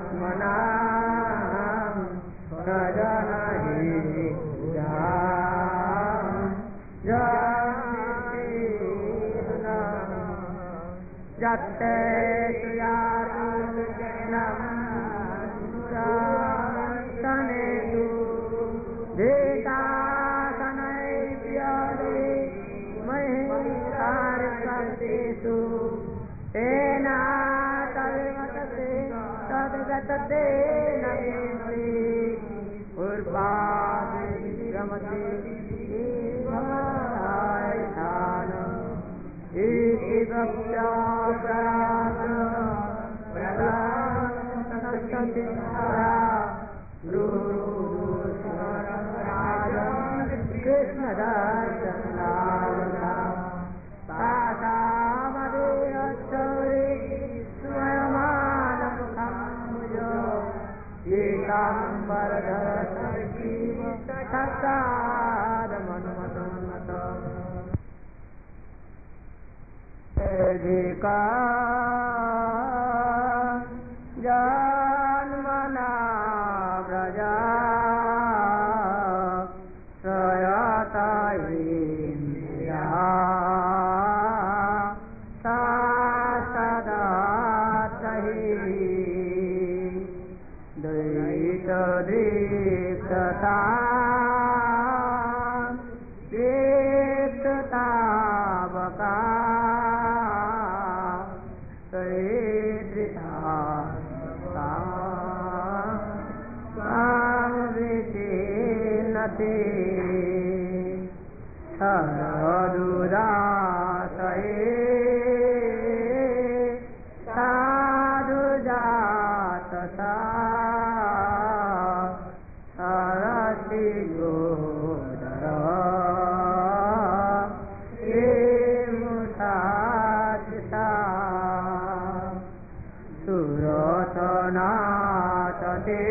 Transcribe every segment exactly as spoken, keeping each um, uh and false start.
मनां प्रजनहि जत्ते तनेषु देकासनैप्यदे महिषार्कर्षेषु तेना तद्गतते तद्गतते नयेषि उर्वादिक्रमते भवतायथान इति भक्त्याप्राप्त प्रलयस्ततिस्मरा कृष्णदर्शनावता तासामदेयच्छौरे स्वयमानमुखम्भुजो एकाम्बरधरसजीव तत्सादमनुमतोन्मत एधिका जन्मना व्रजा प्रयतायेन्द्रिया सा सदा तहि द्वैतदृक्तता दृक्ततावका नते सदुदासये साधुजातसा सरसिगोदर मुषाचिता सुरतनातते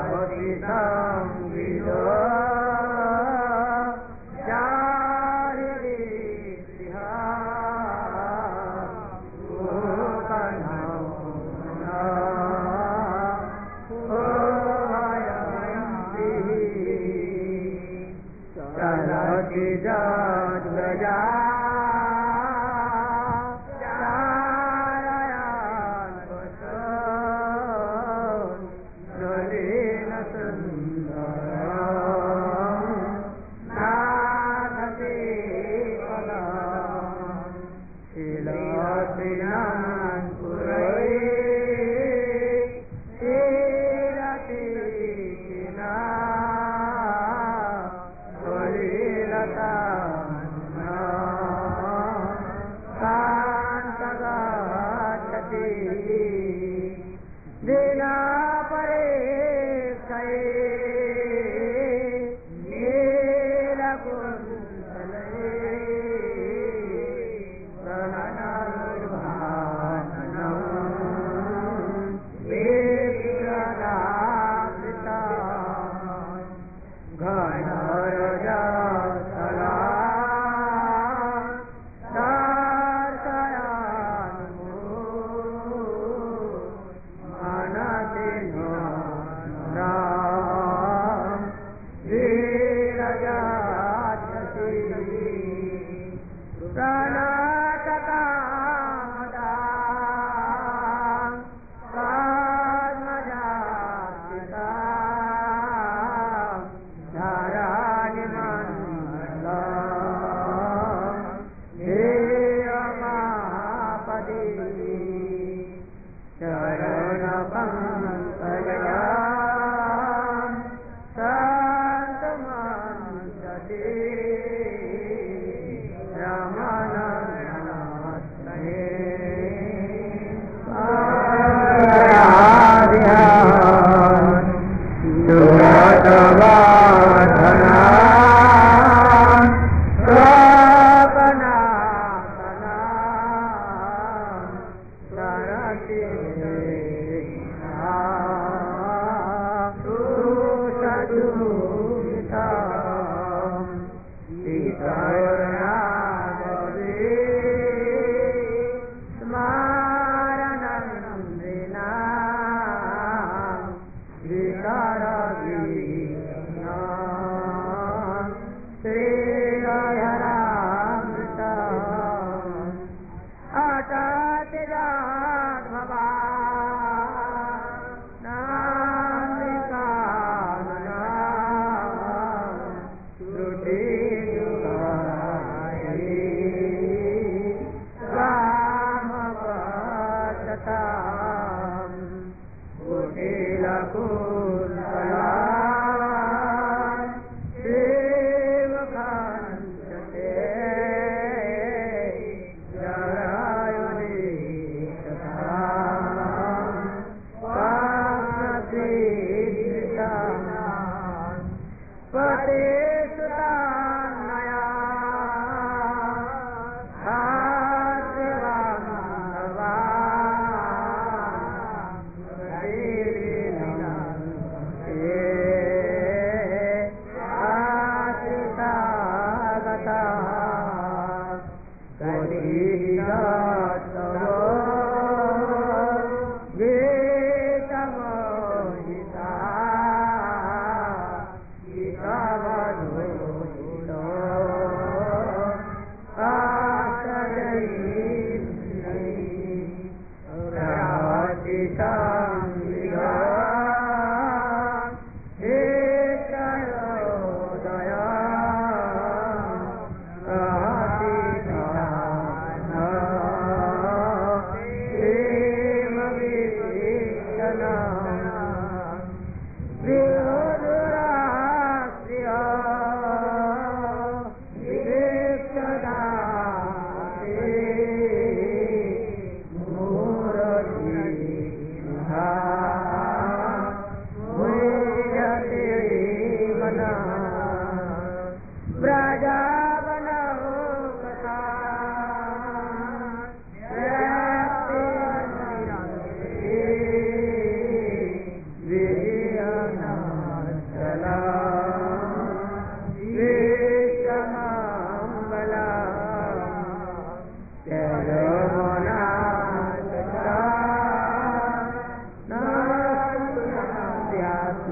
Gita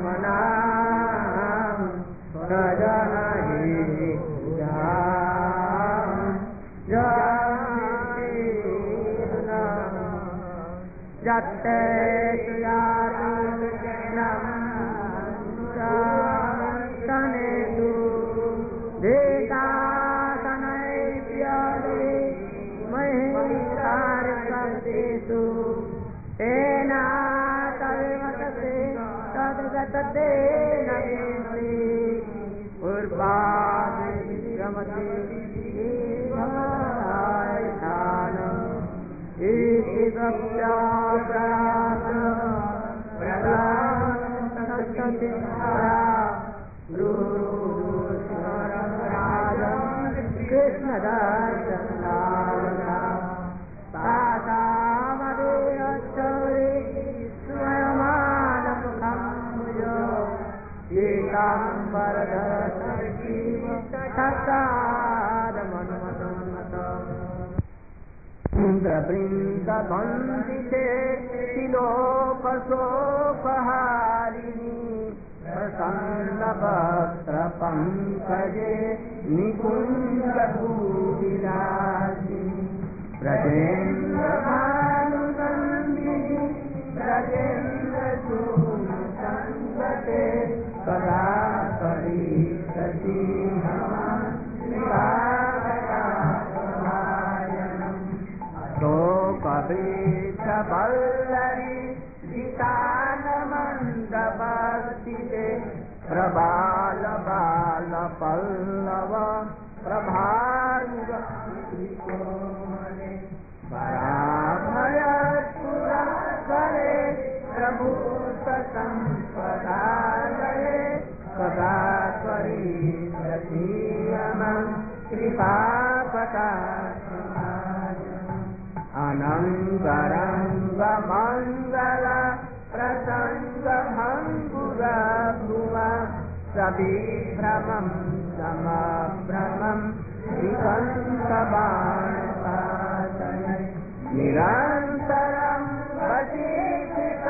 मनां प्रजनहि जत्ते तनेषु देकातनैप्यदे महिषार्कर्षेषु तेना तदेवतते तद्गतते नयेषि उर्वादिश्रमते भवतायधान इति गप्याप्राप्त प्रदानस्तते कृष्णदासनावना तासामदेयच्छरे स्वयमानमुखं भुजो एकाम्बरधरसजीव तत्सादमन्मतोन्मतम् इन्द्रवृन्दवन्दिते तिलोकशोकहारिणि प्रसन्नवक्त्रपङ्कजे निकुञ्जभूविलासिनि ब्रजेन्द्रभानुनन्दिनि ब्रजेन्द्रसूनुसङ्गते कदा करीषति शोकभीष्टवल्लरी गीतानमण्डपस्थिते प्रबाल बाल पल्लव प्रभानुगोमने पराभयपुरस्करे प्रभूतसम्पदालये कदा करीषति मम कृपाकटाक्षमार्जनम् अनङ्गरङ्गमङ्गल प्रसङ्गभङ्गुरभ्रुवा सविभ्रमं समभ्रमं दिगन्तबाणपातने निरन्तरं वशीकृत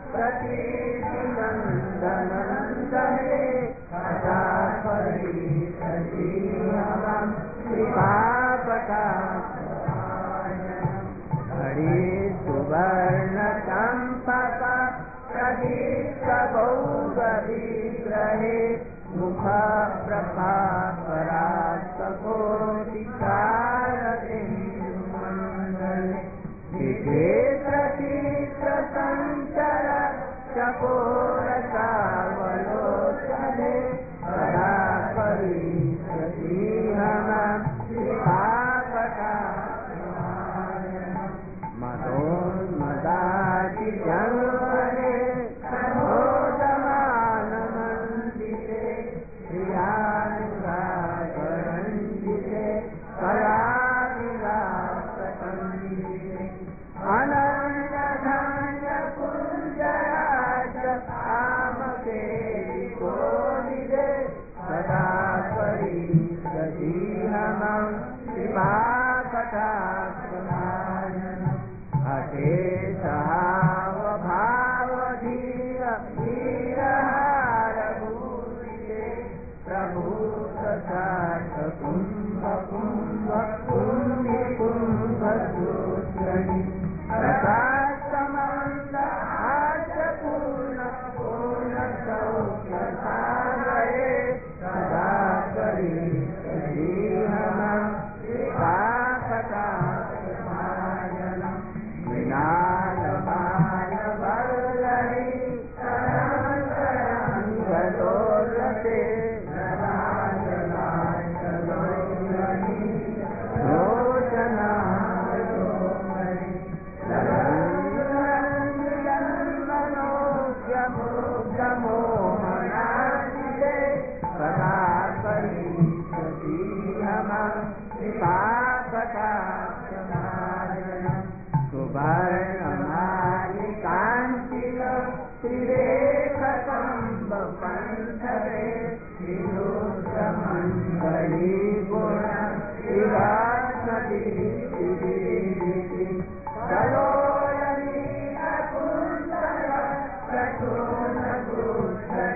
प्रतीतिनन्दनन्दने कदा करीषति मम कृपाकटाक्षमार्जनम् हरि सुवर्णचम्पक प्रदीप्तगौरविग्रहे मुखप्रभास्वकोटिकारसिन्धुमण्डले विचित्रचित्रसञ्चर चकोरसावलोकने कदा करीषति मम कृपाकटाक्षमार्जनम् मदोन्मदातिजन्मने प्रमोदमानमण्डिते प्रियानुरागरञ्जिते कलाविलासकण्डिते अनन्यधन्यकुञ्जराज आमके कोविदे कदा करीषति मम कृपाकटाक्षमार्जनम् अशेषावभावधीर वीरहारभूषिते प्रभूतसार्थकुम्भ कुम्भ कुम्भिकुम्भसूत्रनि प्रकाशमन्दहास्यपूर्ण पूर्णसौख्यसागरे कदा करीषति मम कृपाकटाक्षमार्जनम् मृणालबालवल्लरी तरङ्गलोलते लोचनामणि ललन्मनोज्ञमोहनादिते कदा करीषति मम कृपाकटाक्षमार्जनम् सुवर्णमालिकाञ्चिल त्रिरेखकम्बकण्ठरे त्रिलोकमण्डलीगुण त्रिवासदीप्तिदीप्ति कलोलनीलकुण्डल प्रचोदभूषण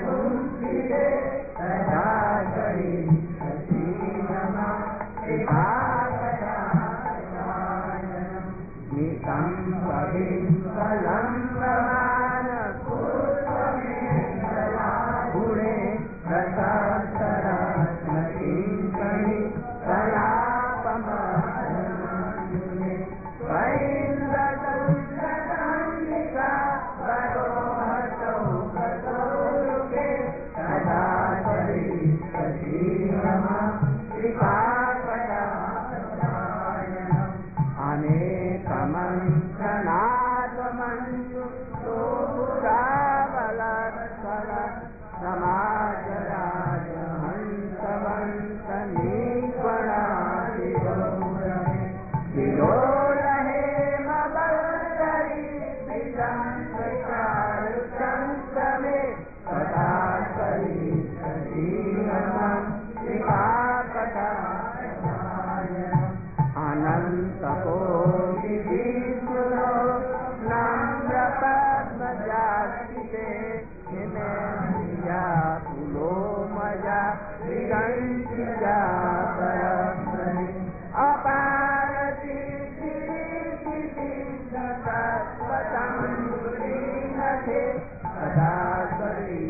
गिरिजा परब्रह्मे अपार सिद्धि थे सदा करी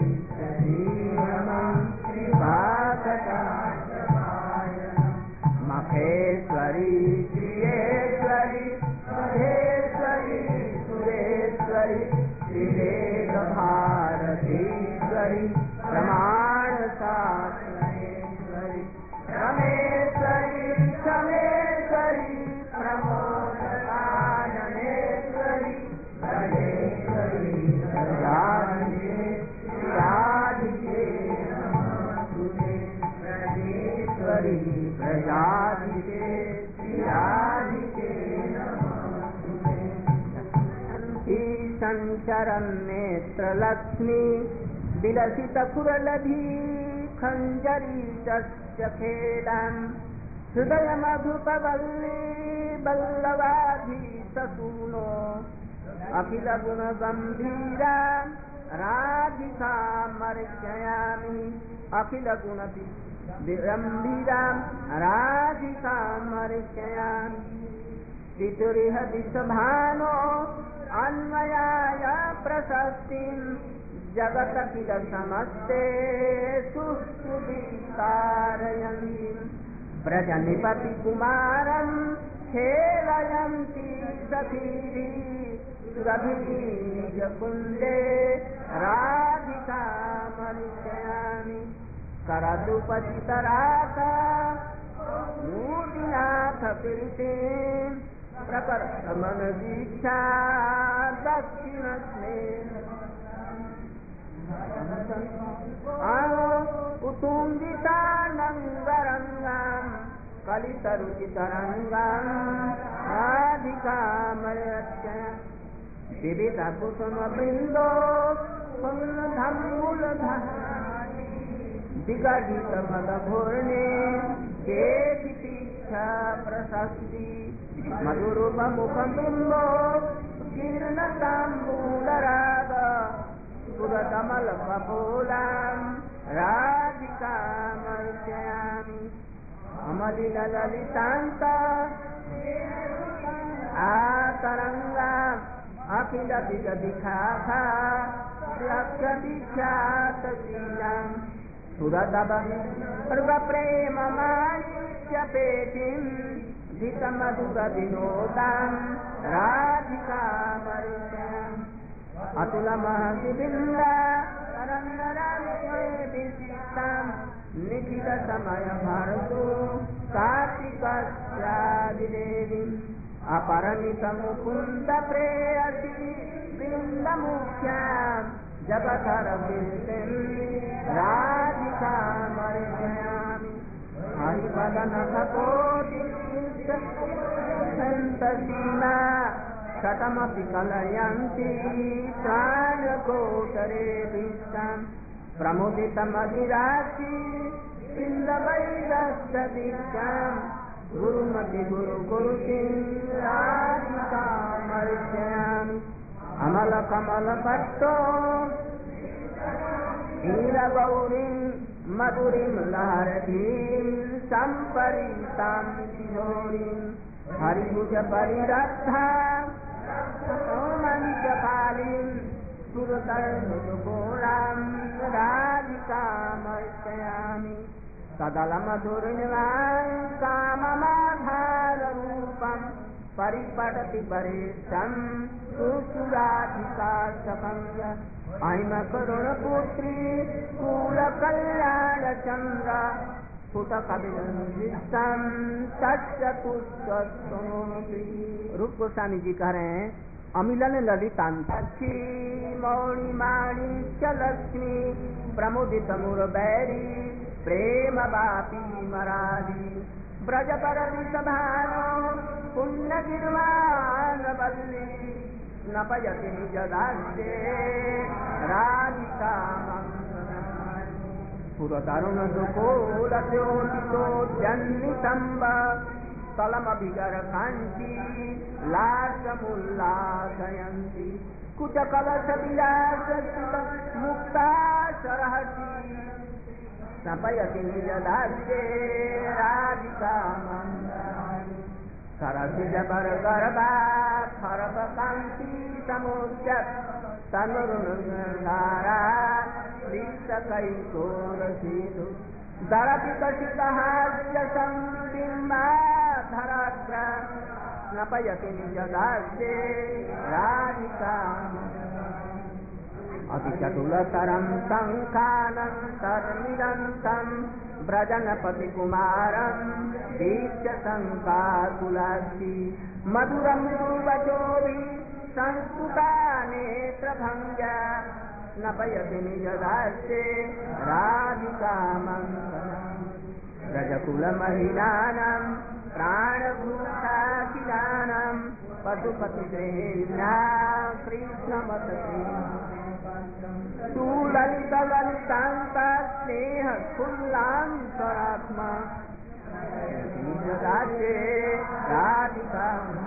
मखेश्वरी प्रियेश्वरी महेश्वरी सुरेश्वरी श्रीवेद भारतीश्वरी प्रमाण शास्त्रेश्वरी रमेश्वरी समेश्वरी प्रमोदनेश्वरी राधेश्वरी राधिके राधिके राधेश्वरी प्रजाधिके राधिके संचरन् नेत्रलक्ष्मी विलसित कुरलधी खञ्जरी तस्य खेलान् हृदय मधुपवल्ली वल्लवाधीशसूनो अखिल गुण गंभीरा राधिका मर्जयामि अखिल गुण गंभीरा राधिका मर्जयामि पितुरिह दिशभानो अन्वयाय प्रशस्तिं जगत किल समस्ते सुस्तुतिकारयन्ति व्रजनिपति कुमारं खेलयन्ति सखीभिः सुरभिनिजकुन्दे राधिका मर्जयामि करदुपचितराका मूर्तिनाथ प्रीतिं प्रकर्षमन दीक्षा दक्षिणस्मे उतुङ्गितानङ्गरङ्गां कलितरुचितरङ्गां राधिका मर्जयामि विविधकुसुमवृन्दो फुल्लधम्बुलधारी विगलितमदघूर्णे केचि तीक्षा प्रशस्ति मधुरूपमुखबिम्बो जीर्णताम्बूलराग सुरकमलकपोलां राधिका मर्जयामि अमलिनललितान्ता आतरङ्गा अखिल विगदिखाखा विख्यातशीलां सुरतव प्रेममाणिक्यपेटिं धितमधुरविनोदां राधिका मर्जयामि अतुलमहतिबिन्दा तरङ्गराज्ये विशिष्टां निखिलसमयभर्तु कार्तिकस्यादिदेवीम् अपरमितमुकुन्दप्रेयसी वृन्दमुख्यां जगधरवृत्तिं राधिका मर्जयामि हरिपदनखकोटिसन्तसीमा शतमपि कलयन्ति प्राणकोटरेभिष्टां प्रमुदितमधिराक्षि वृन्दवैरस्तदीक्षां गुरुमति गुरु गुरुकिं राधिका मर्जयामि अमलकमलपट्टो नीलगौरीं मधुरीं लहरतीं सम्परीतां किशोरीं हरिभुजपरिरक्षा मञ्चपालीं सुरतर्मुदुगोलां राधिका मर्जयामि सदलमधुरनिवां काममाधाररूपं परिपटति परेशं सुसुराधिका सकंज ऐमकरुणपुत्री कुलकल्याणचन्द्र स्फुटकविनिर्दिष्टं तच्चतुष्टस्तनोति। रूप गोस्वामी जी कह रहे हैं अमिलन ललितांक्षी मौणिमाणिक्य लक्ष्मी प्रमुदित मुरबैरी प्रेम बापी मरारी ब्रजपरदिशभानो पुण्यगिर्वाण वल्ली नपयति निजदास्ये राधिका पुरतरुणदुकोलद्योतितोद्यन्नितम्ब तलमभिगरकाञ्ची लासमुल्लासयन्ति कुचकलशविलासस्थित मुक्ता सरहसी स्नपयति निजदास्ये राधिका सरसिज बरगर्भा खरबकान्ति समुद्यत तनुरुन्धारा श्रीसकैकोरसीतु दरविकसितहास्य संबिम्बा धराग्र स्नपयति निजदास्ये राधिका अतिचतुलतरं शङ्खानन्तर्निरन्तं व्रजनपतिकुमारं दीप्य शङ्काकुलास्ति मधुरं सुवचोभिः संस्तुता नेत्रभङ्ग्या स्नपयति निजदास्ये राधिका मङ्गलम् व्रजकुलमहिलानां प्राणभूताखिलानां पशुपतिगृहिण्या कृष्णमतते सुललितललितान्ता स्नेहफुल्लान्तरात्मा निजदास्ये राधिका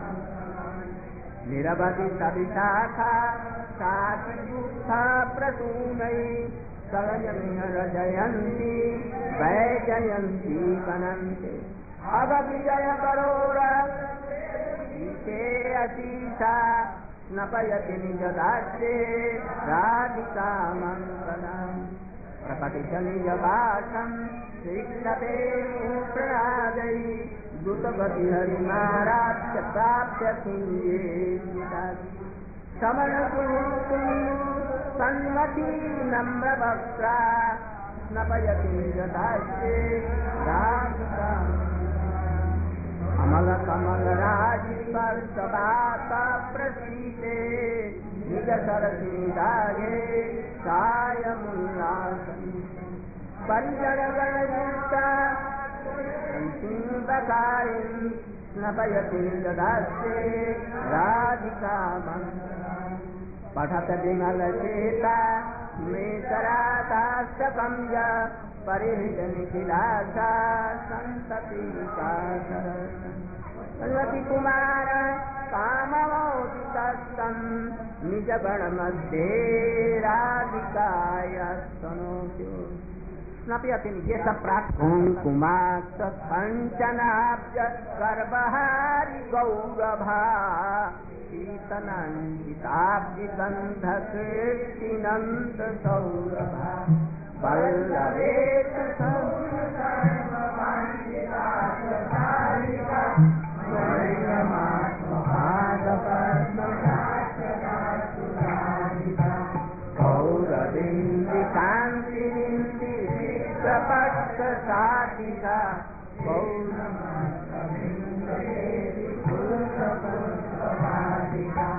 निरवधि सविशाखा सातियुक्ता प्रसूनै सलयमिहरजयन्ती वैजयन्ती कनन्ते अगविजय करोरा ईशे अतीशा स्नपयति निजदास्ये राधिका मङ्गलम् प्रकटित निजभाषं श्रीक्षते प्रणादै द्रुतगति हरिमाराध्य प्राप्य सिंहे समनकुरुतु सन्मती नम्रवक्त्रा स्नपयति निजदास्ये राधिका अमलकमलराजिस्पर्शवात प्रसीते निजसरसिदागे सायमुल्लासम् परिजनगणयुक्ता सिंहकारिं स्नपयति निजदास्ये राधिका मङ्गलम् पठत विमलचेता मेतरातास्तकं य परिहृत निखिलासा सन्ततिका सरस्वती कुमार काममोदितस्तं निजगणमध्ये राधिकाय स्तनोतु स्नपयति ये सब प्राप्त कुंकुमाक्ष पंचनाब्ज गर्भहारि गौरभा शीतनांजिताब्जि गंधकीर्तिनंद सौरभा वल्लभेत गौरविंदि कांतिरिंदि प्रपक्ष साधिका गौरमाधिका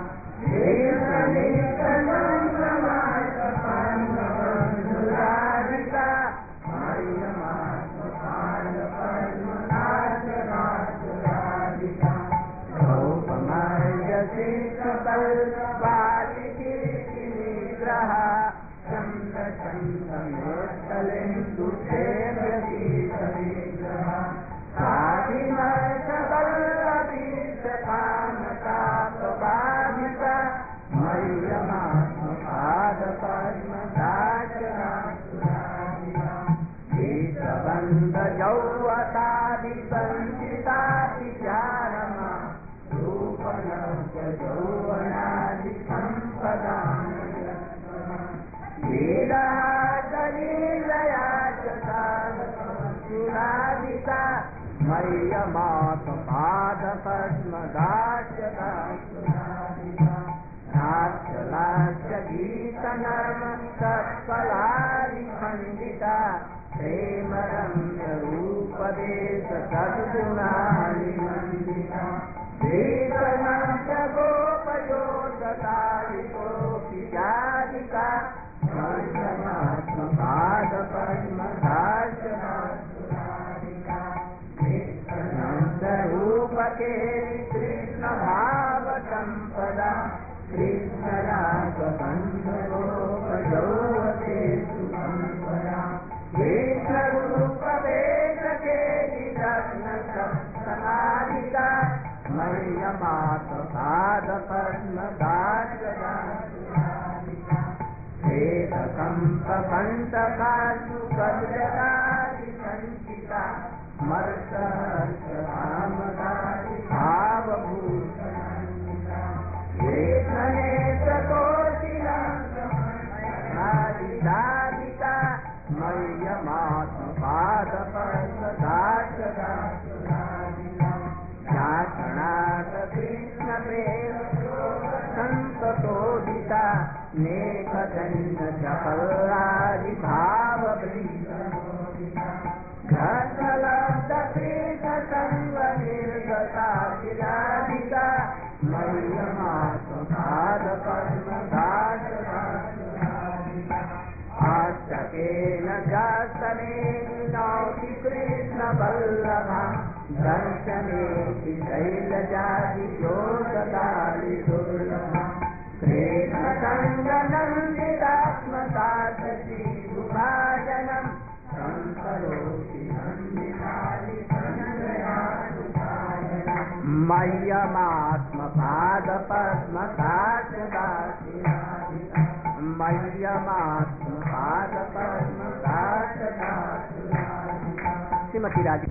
निग्रह चंद्र चंद्रमोत्तलेन्दु सेव्यतीतविग्रह साधिमर्षवल्लभीशपानतापबाधिता मय्यमात्मपादपद्मदाचराचराधिका गीतबन्धजौवतादिसञ्चितातिचारमा रूपनस्य लीला कलीलया च सुराधिका मय्यमात्मपादपद्मदाचरा सुराधिका नाट्यलास्य गीतनर्म तत्फलादिखण्डिता प्रेमरम्यरूपदेश सद्गुणानिमण्डिता श्रीकर्णस्य गोपयोगतारिकोऽपि जाधिका मय्यमात्मपादपद्मदाचराधिका नित्यरूपके कृष्णभावसम्पदा कृष्णरागबन्धगोपयौवते सुसम्पदा कृष्णरूपवेशके निदग्नसप्तमादिका मय्यमात्मपादपद्मदाचराधिका वेदकम्पकण्टकासु कलजलादि सञ्चिता मर्षहर्षकामदादि भावभूषणा वेदनेत्रकोटिलादिका मह्यमात्मपादपद्मदाशदाशुरादिना याचनाथ कृष्णप्रेम संततोदिता नेकदण्डचपलादि भाववृन्दा घटलब्धकृतसङ्गनिर्गताशिलादिका मह्यमात्मपादपद्मदाशदाशुरादिना आस्तकेन जास्तनेनौति कृष्णवल्लभा दर्शनेति शैलजादियोगदालि दुर्लभा कृष्णसङ्गनन्दितात्मदासश्रीविभाजनं संकरोति नन्दिनादि सञ्जयानुभाजनम् मह्यमात्मपादपद्मदाशदाशिनादिना मह्यमात्मपादपद्मदाशदाशुरादिना श्रीमती राजी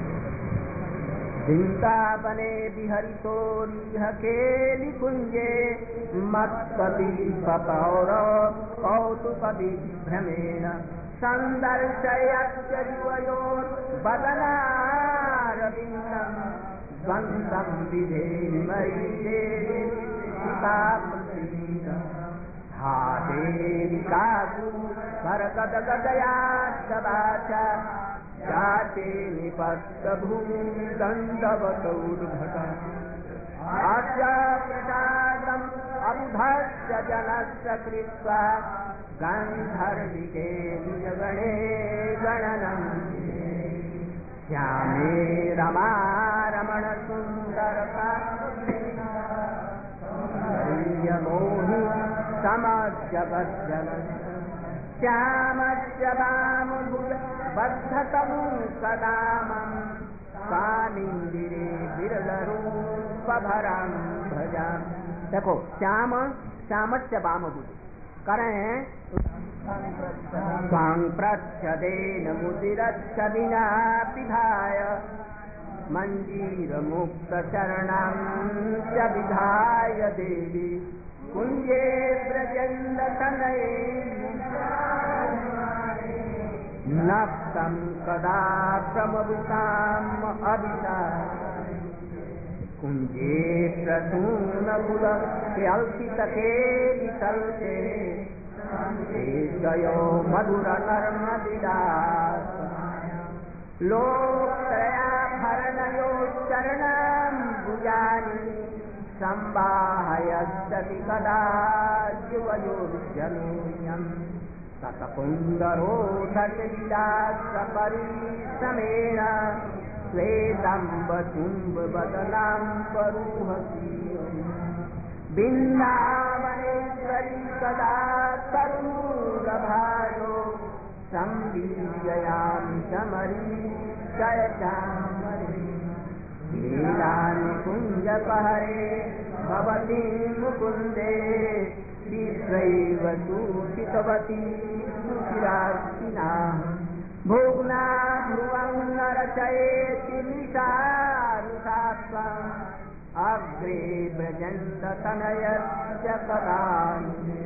वृंदावने विहरितोरिह केलिकुञ्जे मत्कपीपपौर कौतुकविभ्रमेण सन्दर्शयच्च युवयोर्वदनारविन्दं द्वन्द्वं विधेमयि देवी सीताप्रसीद हा देवी काकु करगदगदया सवाचा जाते निपत्तभूमिदण्डवतौर्भट अस्य प्रसादम् अबुधस्य जनस्य कृत्वा गान्धर्विके निजगणे गणनं श्यामे रमा रमणसुन्दरकामोहि समजगज्जन श्यामस्य वामभुज बद्धतमु कदामं स्वामिन्दिरे विरलरूपभरं भजाम। देखो श्याम श्यामस्य वामभुज करें स्वां प्रच्छदेन मुदिरच्छ विना पिधाय मञ्जीरमुक्तचरणं च विधाय देवी कुञ्जे व्रजन्दतनये नक्तं कदा प्रमवृताम् अभिता कुञ्जे प्रसूनकुलकेऽल्पितकेलितल्पे जयो मधुरनर्मदिदास लोकत्रयाभरणयोश्चरणाम्बुजानि संवाहयस्यति कदा युवयोर्जनूयम् ततपुन्दरोधटिदासपरिश्रमेण श्वेतम्बचुम्बवदनां परुहसि बिन्दावनेश्वरी कदा तरुलभायो संवीर्ययामि समरीशयचामरी लीलानिकुञ्जपहरे भवती मुकुन्दे विश्वैव सूचितवती सुचिरार्चिना भुग्ना भ्रुवं नरचयेति निशारुषात्वम् अग्रे व्रजन्ततनयस्य कदानि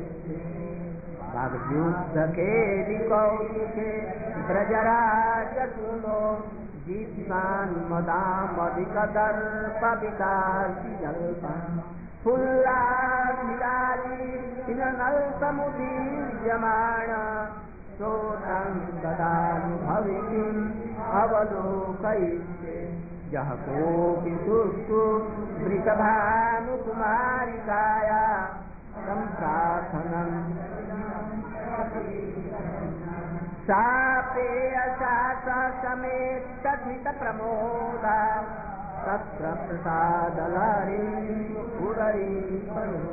वाग्युद्धकेलि कौतुके व्रजराजकुलो जित्वान्मदामधिकदर्पविकासि जल्पा फुल्लाभिलालिनल्पमुदीर्यमाण श्रोतं तदानुभविनीम् अवलोकयिष्ये यः कोऽपि सुष्ठु वृषभानुकुमारिकाया सम्प्रार्थनम् सा प्रेयसा समेतधृतप्रमोदा तत्र प्रसादलहरीं पुररीं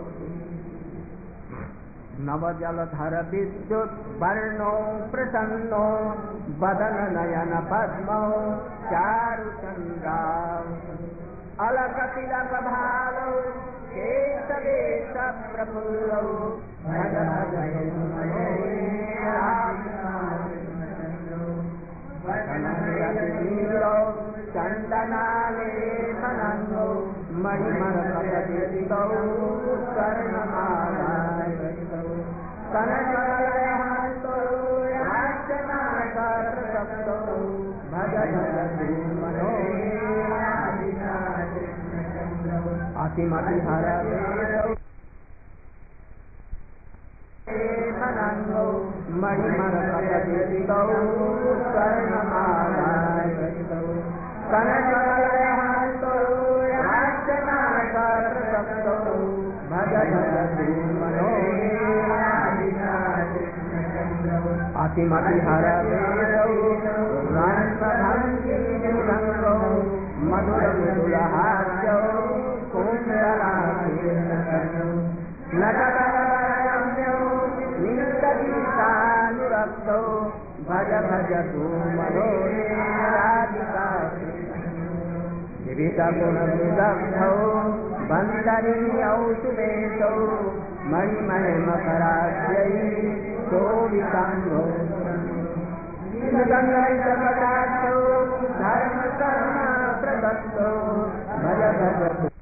नवजलधर विद्युत् वर्णो प्रसन्नो वदन नयन पद्मो चारुचन्द्रा अलकतिलक भालो केशवेश प्रफुल्लौ भज भज नीलो चन्दनालेपनौ मणिमरकटदितौ कर्णमालायितौ कनकलयहस्तौ राजनागप्रसक्तौ भज भज धूमनो अतिमतिहरवेदौ लेपनौ मणिमरकटदितौ कर्णमालायितौ कनकलयहस्तौ राजनागप्रसक्तौ भज भज धूमनो अतिमतिहरवेदौ रङ्गभङ्गिनिरङ्गौ मधुरमृदुलहास्यौ कुण्डलाकीर्णकर्णौ नटकरम्यौ नीतगीतानुरक्तौ भज भज धूमनो विविधगुणविदग्धौ वन्दनीयौ सुवेशौ मणिमयमकराद्यै शोभिताङ्गौ धर्मकर्म प्रदत्तौ भज भज